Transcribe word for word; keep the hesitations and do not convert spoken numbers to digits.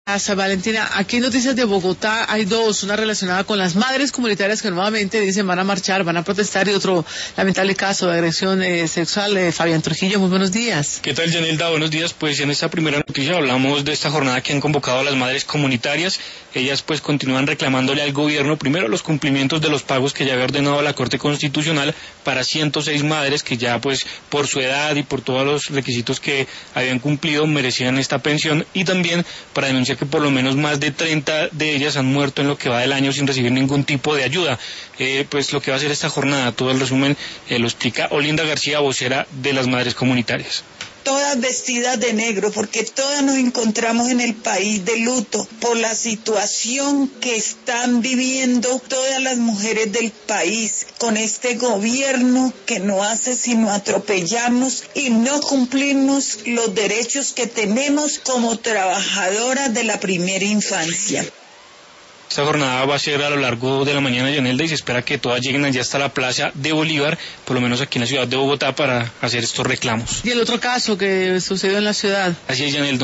Hasta Valentina, aquí en Noticias de Bogotá hay dos, una relacionada con las madres comunitarias que nuevamente dicen van a marchar, van a protestar, y otro lamentable caso de agresión eh, sexual. Eh, Fabián Trujillo, muy buenos días. ¿Qué tal, Yanelda? Buenos días. Pues en esta primera noticia hablamos de esta jornada que han convocado a las madres comunitarias. Ellas pues continúan reclamándole al gobierno primero los cumplimientos de los pagos que ya había ordenado la Corte Constitucional para ciento seis madres que ya pues por su edad y por todos los requisitos que habían cumplido merecían esta pensión, y también para denunciar que por lo menos más de treinta de ellas han muerto en lo que va del año sin recibir ningún tipo de ayuda. Eh, pues lo que va a ser esta jornada, todo el resumen eh, lo explica Olinda García, vocera de las madres comunitarias. Todas vestidas de negro, porque todas nos encontramos en el país de luto por la situación que están viviendo todas las mujeres del país, con este gobierno que no hace sino atropellarnos y no cumplirnos los derechos que tenemos como trabajadoras de la primera infancia. Esta jornada va a ser a lo largo de la mañana, Yanelda, y se espera que todas lleguen allá hasta la plaza de Bolívar, por lo menos aquí en la ciudad de Bogotá, para hacer estos reclamos. Y el otro caso que sucedió en la ciudad. Así es, Yanelda.